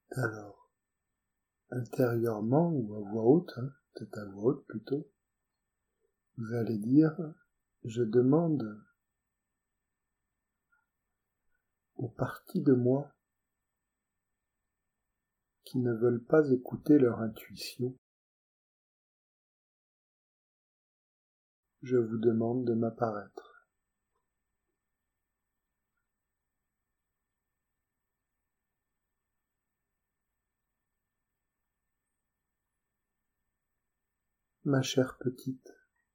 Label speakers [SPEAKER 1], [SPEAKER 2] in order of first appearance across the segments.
[SPEAKER 1] Alors, intérieurement ou à voix haute, peut-être à voix haute plutôt, vous allez dire « Je demande aux parties de moi qui ne veulent pas écouter leur intuition, je vous demande de m'apparaître. » Ma chère petite,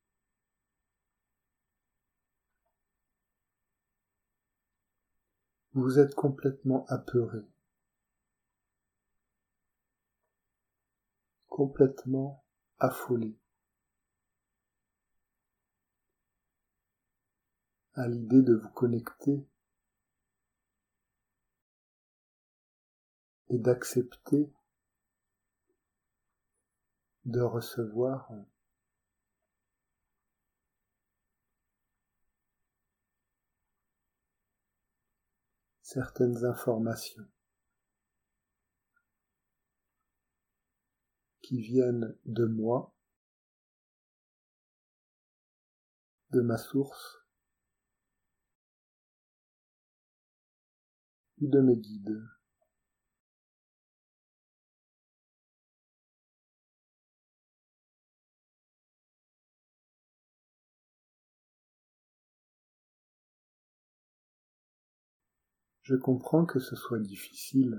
[SPEAKER 1] vous êtes complètement apeurée, complètement affolée à l'idée de vous connecter et d'accepter de recevoir certaines informations qui viennent de moi, de ma source ou de mes guides. Je comprends que ce soit difficile,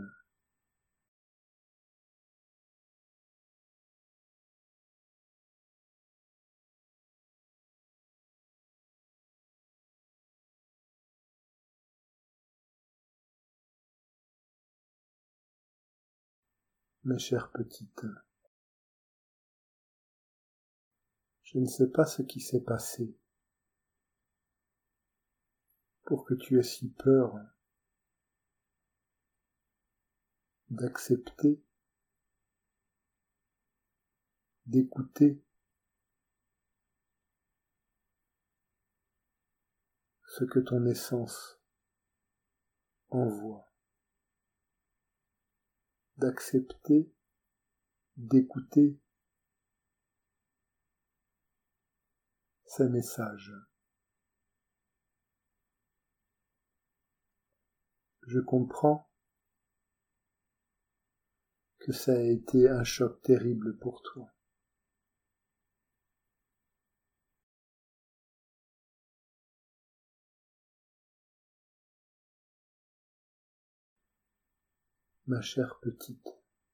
[SPEAKER 1] mes chères petites. Je ne sais pas ce qui s'est passé pour que tu aies si peur d'accepter, d'écouter ce que ton essence envoie, d'accepter, d'écouter ces messages. Je comprends que ça a été un choc terrible pour toi. Ma chère petite,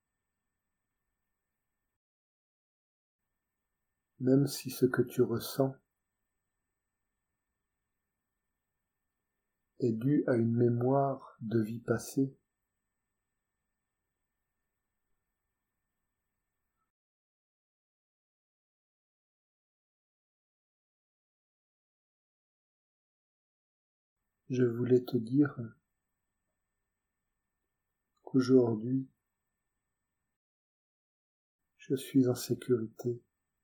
[SPEAKER 1] même si ce que tu ressens est dû à une mémoire de vie passée, je voulais te dire qu'aujourd'hui, je suis en sécurité.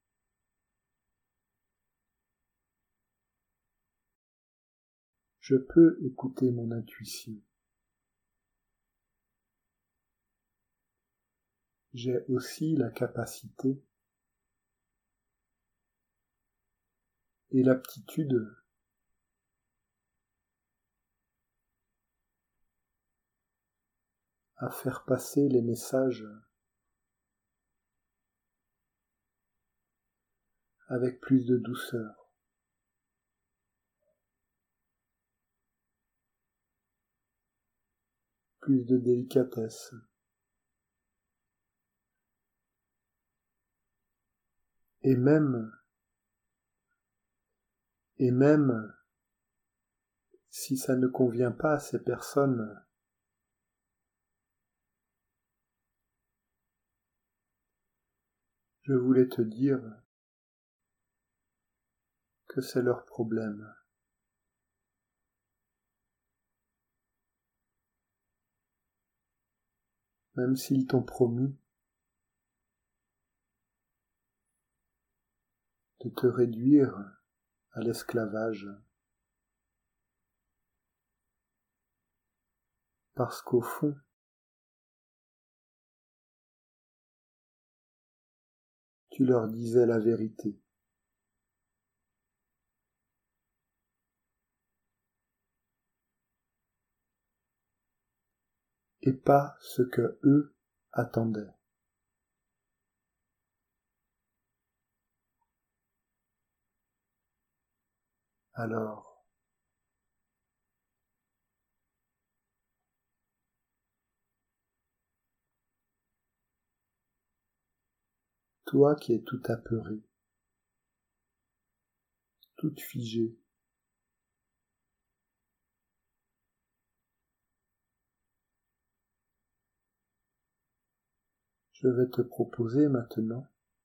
[SPEAKER 1] Je peux écouter mon intuition. J'ai aussi la capacité et l'aptitude à faire passer les messages avec plus de douceur, plus de délicatesse. Et même si ça ne convient pas à ces personnes, je voulais te dire que c'est leur problème. Même s'ils t'ont promis de te réduire à l'esclavage. Parce qu'au fond, tu leur disais la vérité. Et pas ce que eux attendaient. Alors, toi qui es tout apeuré, toute figée, je vais te proposer maintenant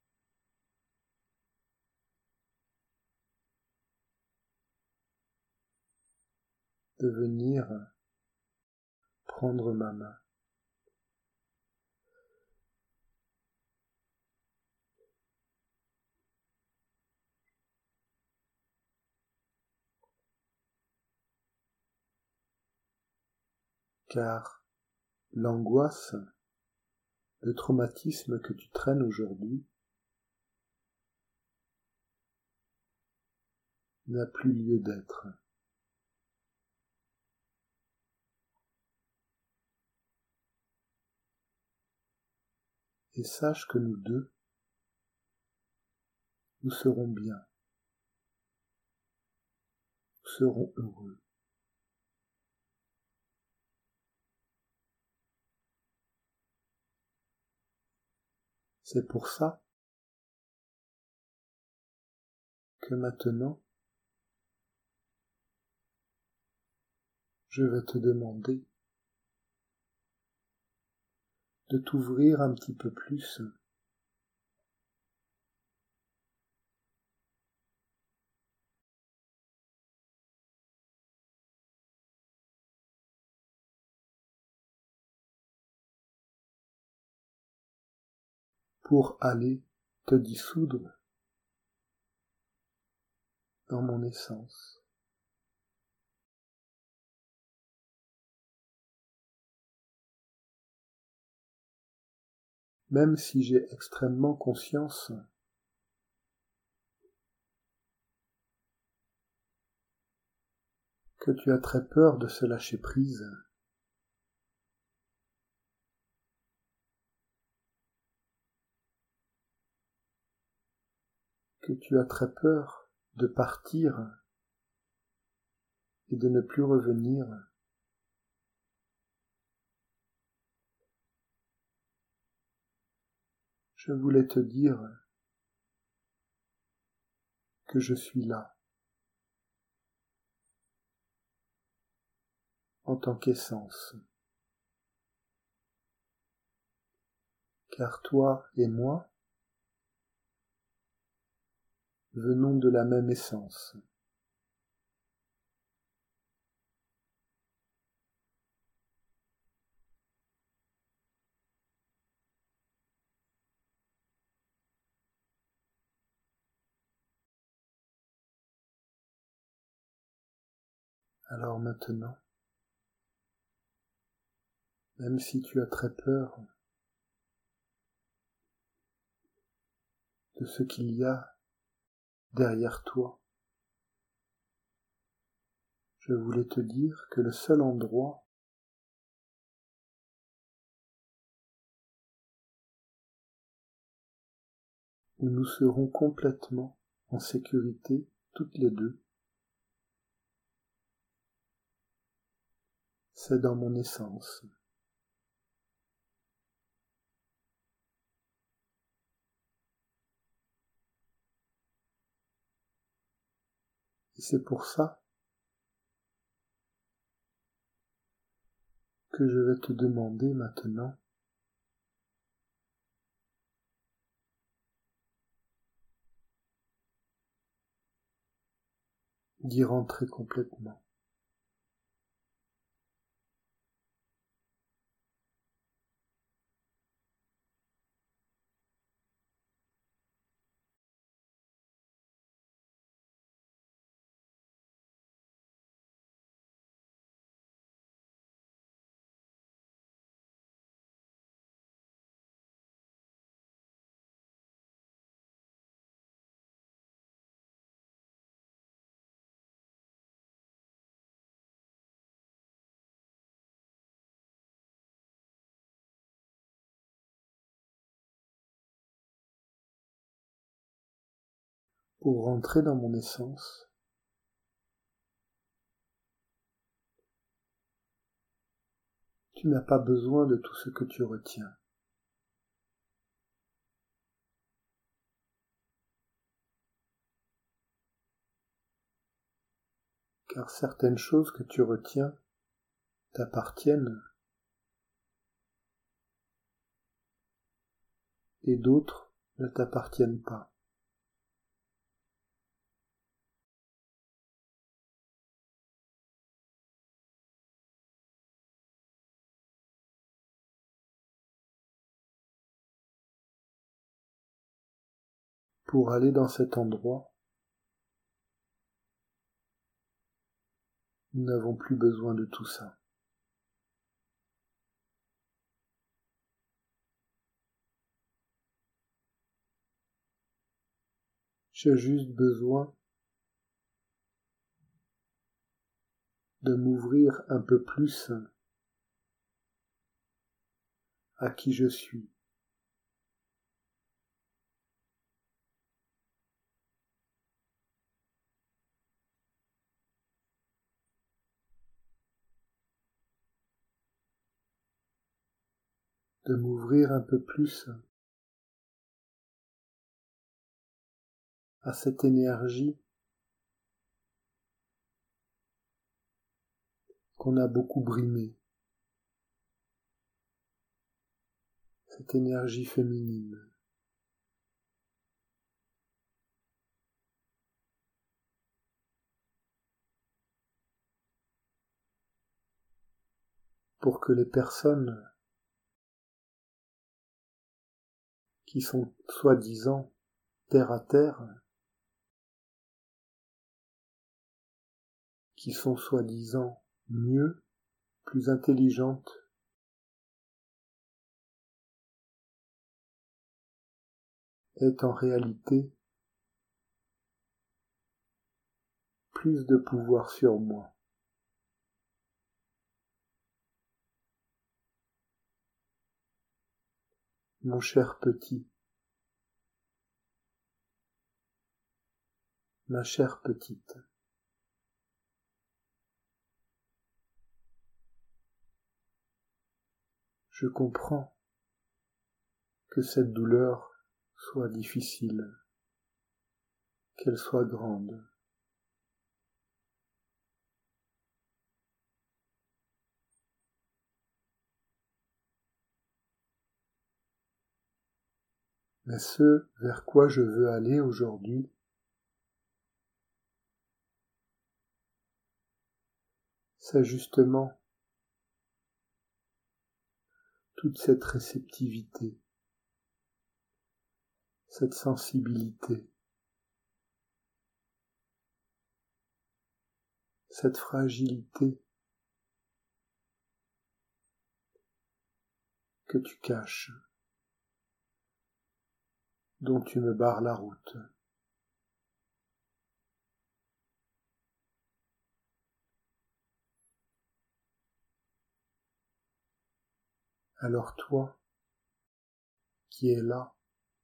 [SPEAKER 1] de venir prendre ma main. Car l'angoisse, le traumatisme que tu traînes aujourd'hui n'a plus lieu d'être. Et sache que nous deux, nous serons bien, nous serons heureux. C'est pour ça que maintenant, je vais te demander de t'ouvrir un petit peu plus pour aller te dissoudre dans mon essence. Même si j'ai extrêmement conscience que tu as très peur de se lâcher prise, que tu as très peur de partir et de ne plus revenir, je voulais te dire que je suis là, en tant qu'essence. Car toi et moi venons de la même essence. Alors maintenant, même si tu as très peur de ce qu'il y a derrière toi, je voulais te dire que le seul endroit où nous serons complètement en sécurité toutes les deux, c'est dans mon essence. Et c'est pour ça que je vais te demander maintenant d'y rentrer complètement. pour rentrer dans mon essence. Tu n'as pas besoin de tout ce que tu retiens. Car certaines choses que tu retiens t'appartiennent et d'autres ne t'appartiennent pas. Pour aller dans cet endroit, nous n'avons plus besoin de tout ça. J'ai juste besoin de m'ouvrir un peu plus à qui je suis. De m'ouvrir un peu plus à cette énergie qu'on a beaucoup brimée, cette énergie féminine. Pour que les personnes qui sont soi-disant terre à terre, qui sont soi-disant mieux, plus intelligentes, aient en réalité plus de pouvoir sur moi. Mon cher petit, ma chère petite, je comprends que cette douleur soit difficile, qu'elle soit grande. Mais ce vers quoi je veux aller aujourd'hui, c'est justement toute cette réceptivité, cette sensibilité, cette fragilité que tu caches, dont tu me barres la route. Alors toi, qui es là,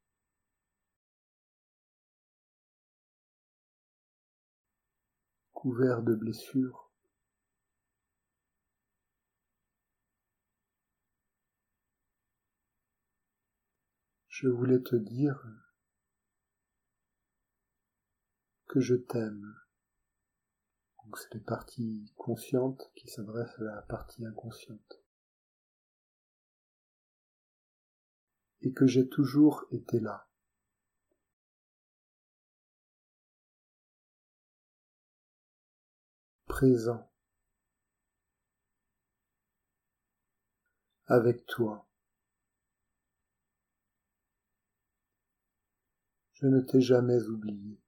[SPEAKER 1] couvert de blessures, je voulais te dire que je t'aime. Donc c'est les parties conscientes qui s'adressent à la partie inconsciente. Et que j'ai toujours été là. Présent. Avec toi. Je ne t'ai jamais oublié.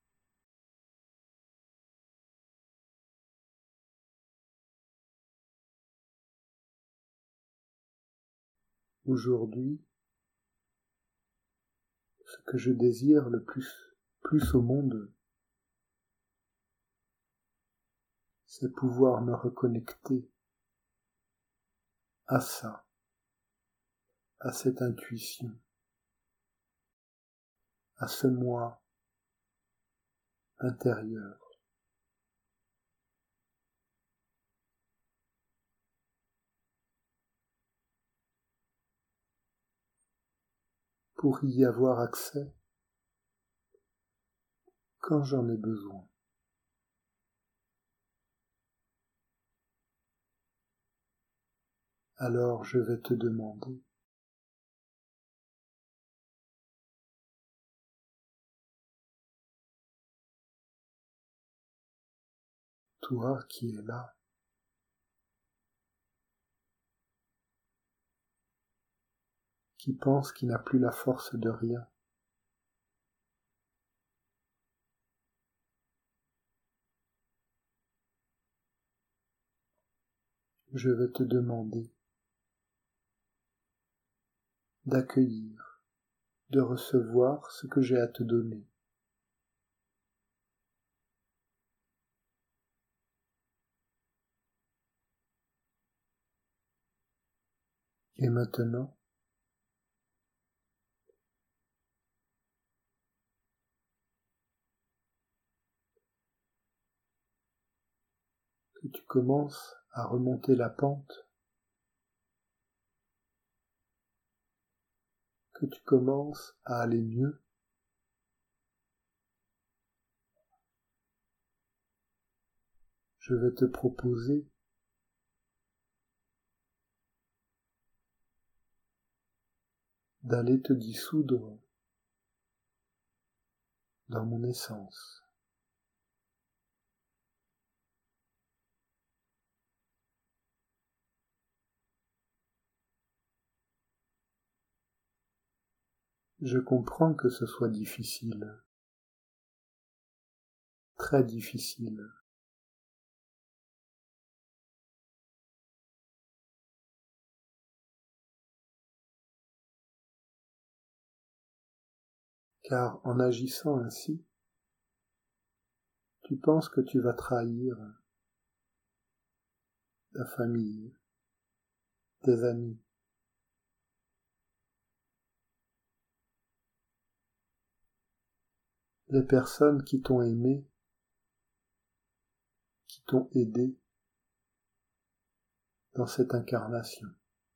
[SPEAKER 1] Aujourd'hui, ce que je désire le plus au monde, c'est pouvoir me reconnecter à ça, à cette intuition, à ce moi intérieur. Pour y avoir accès quand j'en ai besoin. Alors je vais te demander, toi qui es là, qui pense qu'il n'a plus la force de rien, je vais te demander d'accueillir, de recevoir ce que j'ai à te donner. Et maintenant, que tu commences à remonter la pente, que tu commences à aller mieux, je vais te proposer d'aller te dissoudre dans mon essence. Je comprends que ce soit difficile, très difficile. Car en agissant ainsi, tu penses que tu vas trahir ta famille, tes amis, les personnes qui t'ont aimé, qui t'ont aidé dans cette incarnation.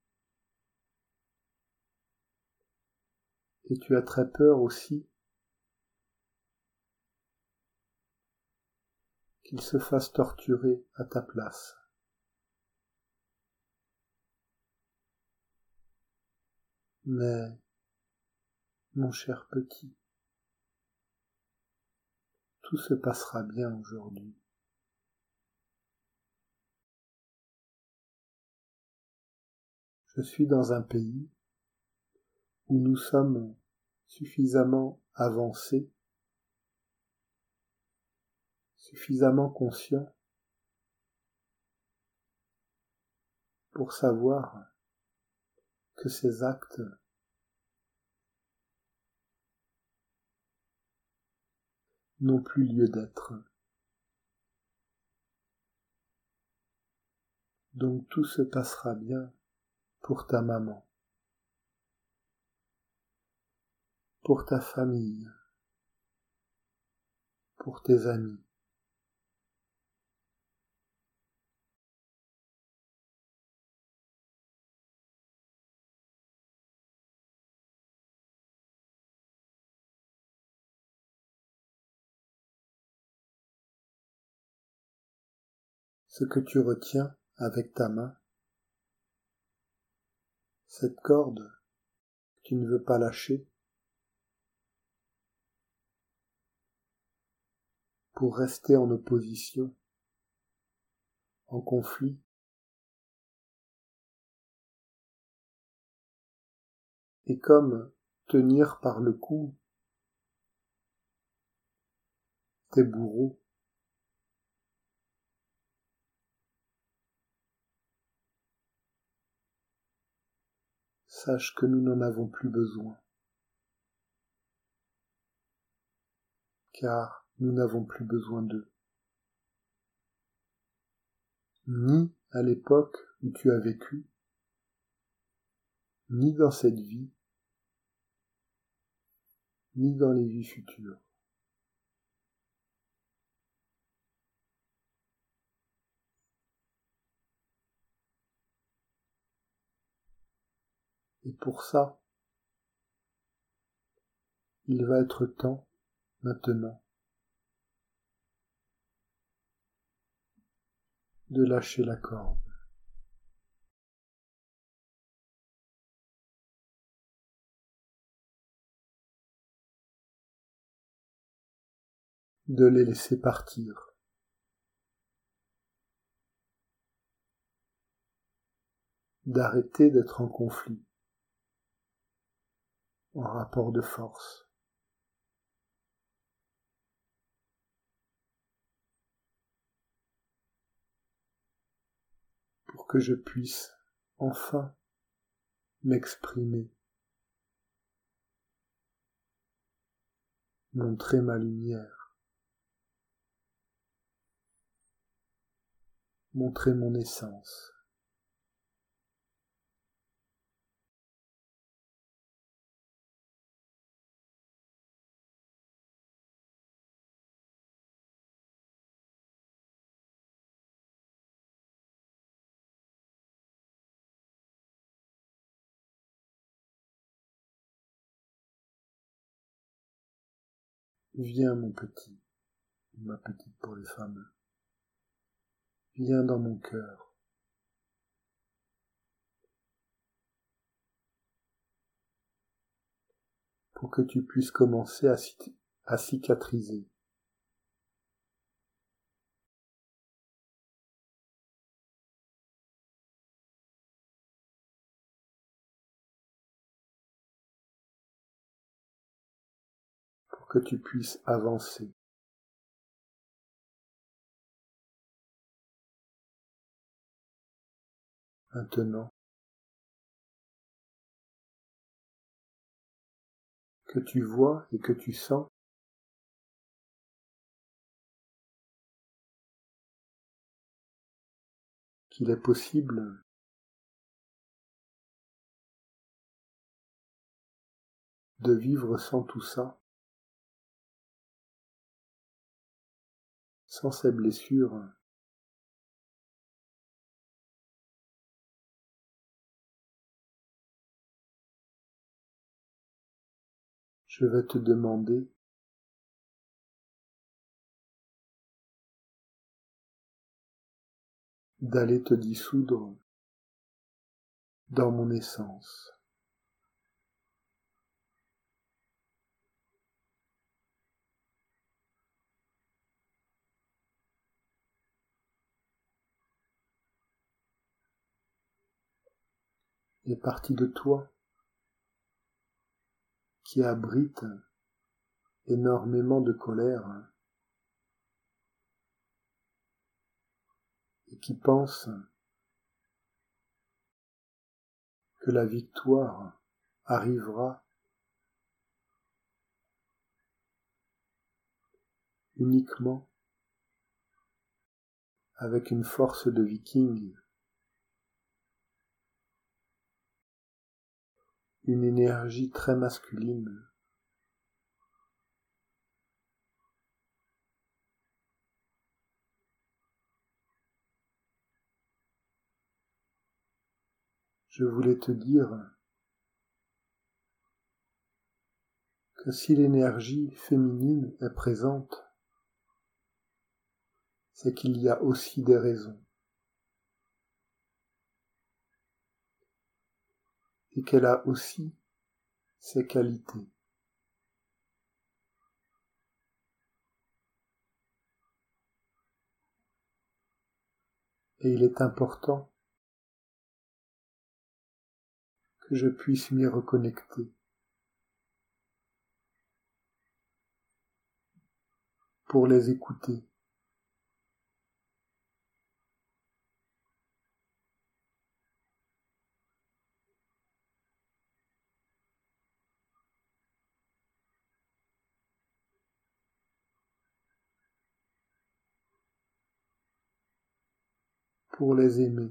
[SPEAKER 1] Et tu as très peur aussi qu'ils se fassent torturer à ta place. Mais, mon cher petit, tout se passera bien aujourd'hui. Je suis dans un pays où nous sommes suffisamment avancés, suffisamment conscients pour savoir que ces actes n'ont plus lieu d'être. Donc tout se passera bien pour ta maman, pour ta famille, pour tes amis. Ce que tu retiens avec ta main, cette corde que tu ne veux pas lâcher, pour rester en opposition, en conflit, et comme tenir par le cou tes bourreaux. Sache que nous n'en avons plus besoin, car nous n'avons plus besoin d'eux. Ni à l'époque où tu as vécu, ni dans cette vie, ni dans les vies futures. Et pour ça, il va être temps, maintenant, de lâcher la corde. De les laisser partir. D'arrêter d'être en conflit, en rapport de force. Pour que je puisse enfin m'exprimer, montrer ma lumière, montrer mon essence. Viens mon petit, ma petite pour les femmes, viens dans mon cœur. Pour que tu puisses commencer à cicatriser. Pour que tu puisses avancer. Maintenant que tu vois et que tu sens qu'il est possible de vivre sans tout ça, sans ces blessures, je vais te demander d'aller te dissoudre dans mon essence. Les parties de toi qui abritent énormément de colère et qui pensent que la victoire arrivera uniquement avec une force de viking, une énergie très masculine. Je voulais te dire que si l'énergie féminine est présente, c'est qu'il y a aussi des raisons, et qu'elle a aussi ses qualités. Et il est important que je puisse m'y reconnecter pour les écouter, pour les aimer,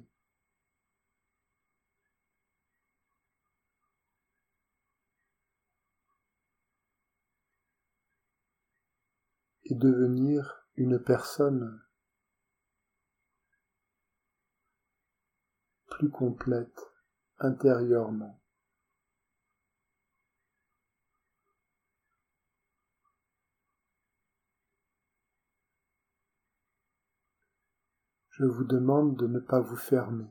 [SPEAKER 1] et devenir une personne plus complète intérieurement. Je vous demande de ne pas vous fermer.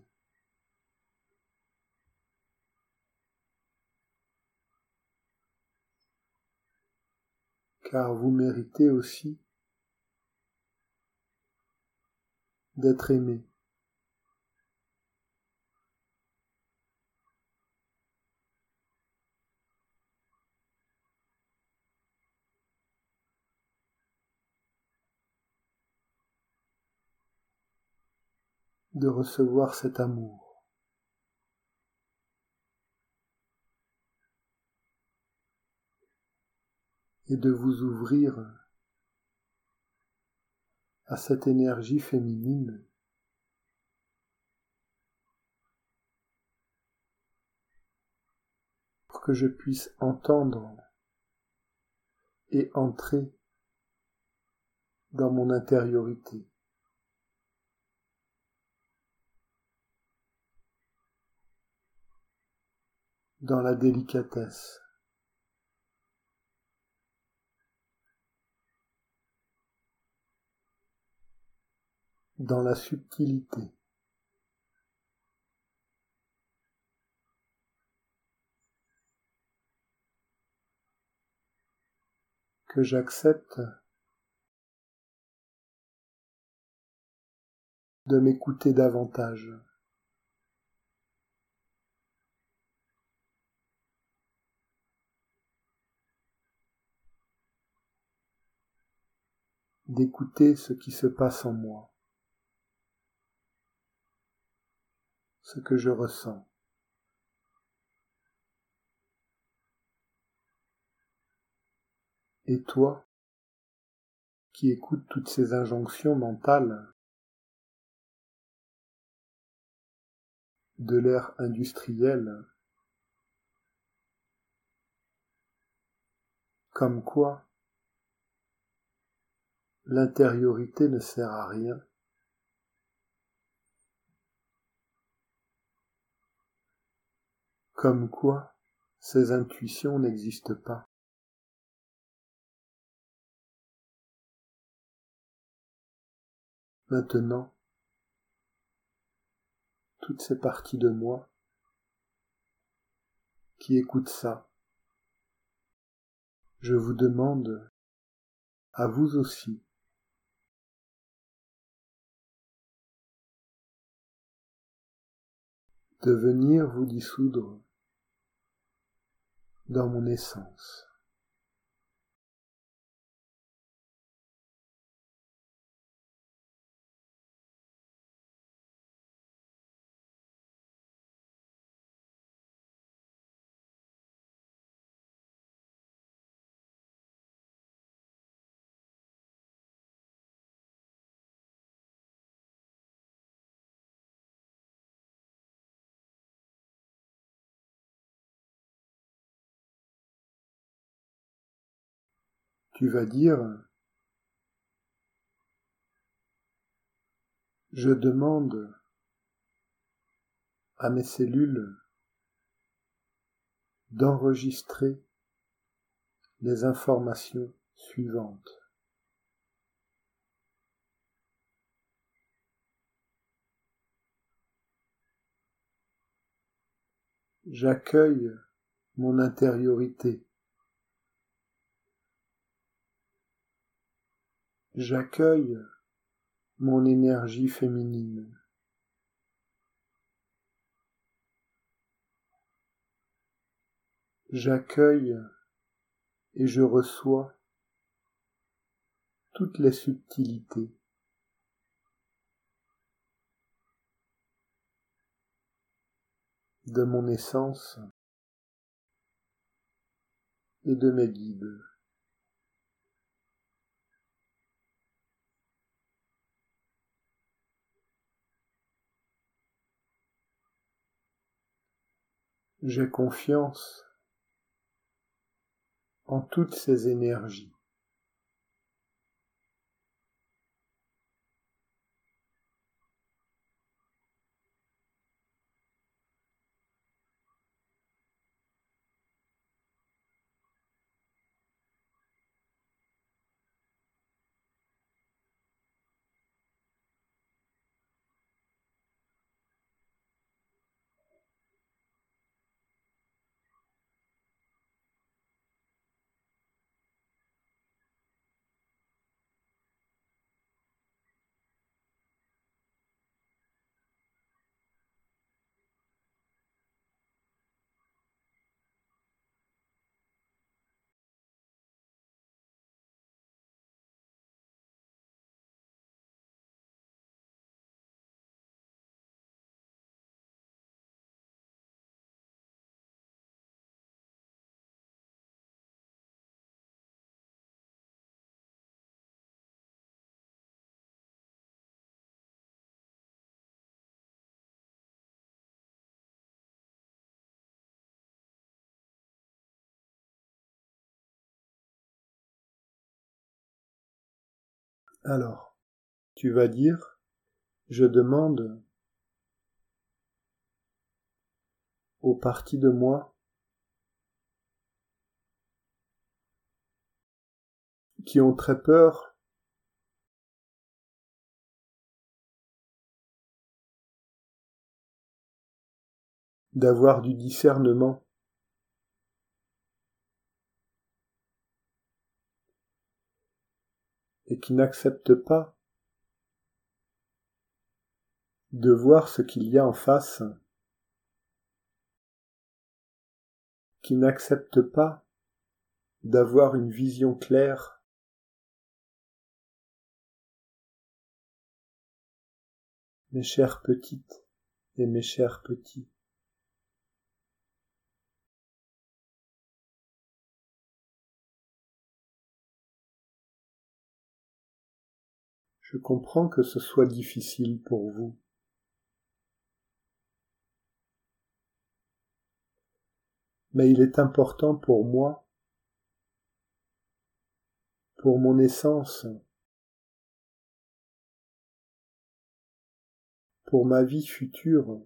[SPEAKER 1] Car vous méritez aussi d'être aimé. De recevoir cet amour. Et de vous ouvrir à cette énergie féminine pour que je puisse entendre et entrer dans mon intériorité, dans la délicatesse, dans la subtilité, que j'accepte de m'écouter davantage, d'écouter ce qui se passe en moi, ce que je ressens. Et toi, qui écoutes toutes ces injonctions mentales de l'ère industrielle, comme quoi l'intériorité ne sert à rien, comme quoi ces intuitions n'existent pas. Maintenant, toutes ces parties de moi qui écoutent ça, je vous demande, à vous aussi, de venir vous dissoudre dans mon essence. Tu vas dire, je demande à mes cellules d'enregistrer les informations suivantes. J'accueille mon intériorité. J'accueille mon énergie féminine. J'accueille et je reçois toutes les subtilités de mon essence et de mes guides. J'ai confiance en toutes ces énergies. Alors, tu vas dire, je demande aux parties de moi qui ont très peur d'avoir du discernement et qui n'acceptent pas de voir ce qu'il y a en face, qui n'acceptent pas d'avoir une vision claire, mes chères petites et mes chers petits. Je comprends que ce soit difficile pour vous. Mais il est important pour moi, pour mon essence, pour ma vie future,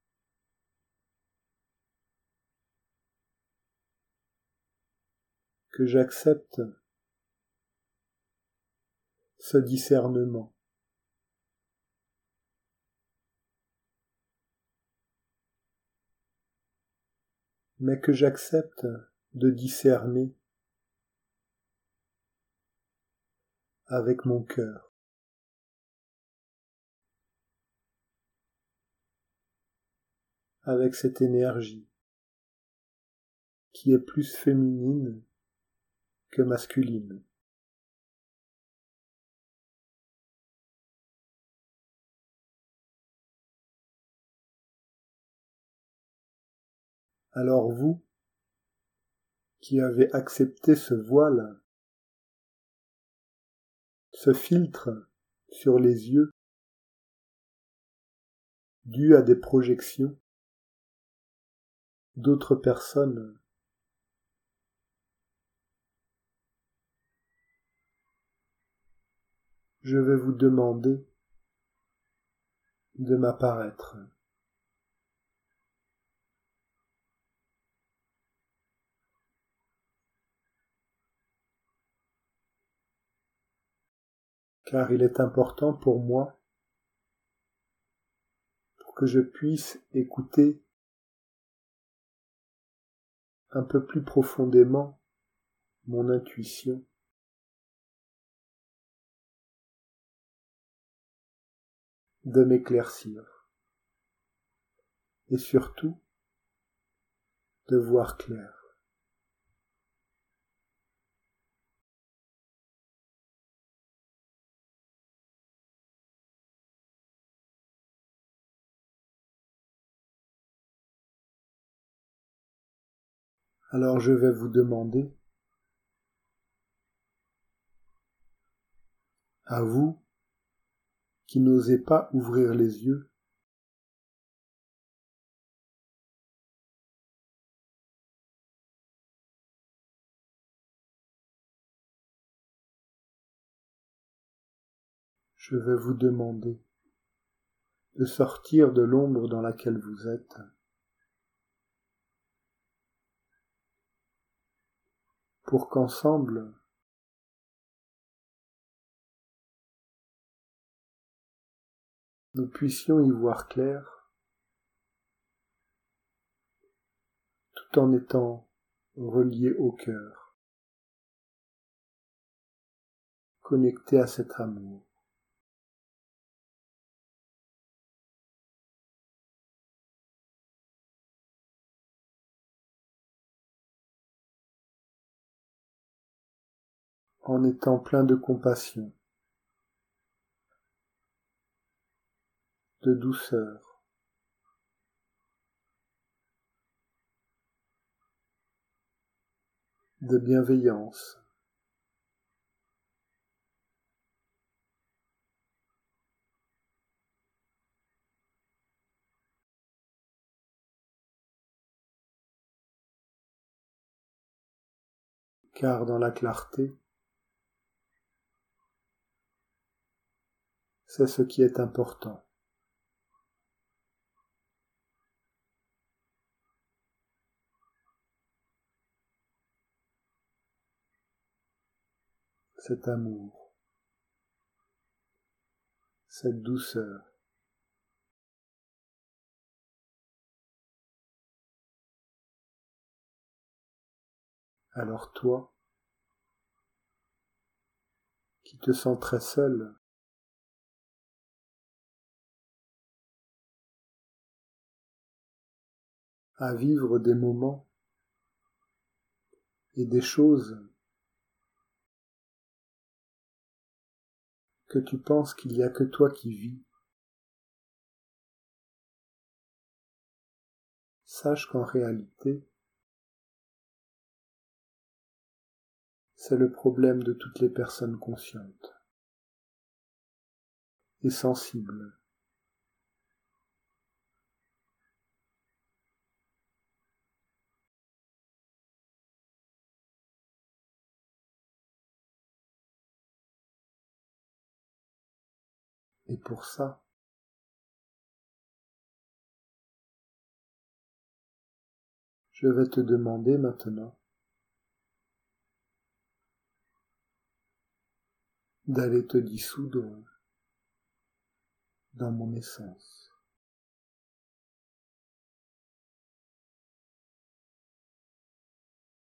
[SPEAKER 1] que j'accepte ce discernement. Mais que j'accepte de discerner avec mon cœur, avec cette énergie qui est plus féminine que masculine. Alors vous, qui avez accepté ce voile, ce filtre sur les yeux, dû à des projections d'autres personnes, je vais vous demander de m'apparaître. Car il est important pour moi, pour que je puisse écouter un peu plus profondément mon intuition, de m'éclaircir, et surtout de voir clair. Alors je vais vous demander, à vous qui n'osez pas ouvrir les yeux, je vais vous demander de sortir de l'ombre dans laquelle vous êtes, pour qu'ensemble, nous puissions y voir clair, tout en étant reliés au cœur, connectés à cet amour. En étant plein de compassion, de douceur, de bienveillance, car dans la clarté, c'est ce qui est important. Cet amour, cette douceur. Alors toi, qui te sens très seul, à vivre des moments et des choses que tu penses qu'il n'y a que toi qui vis, sache qu'en réalité, c'est le problème de toutes les personnes conscientes et sensibles. Et pour ça, je vais te demander maintenant d'aller te dissoudre dans mon essence.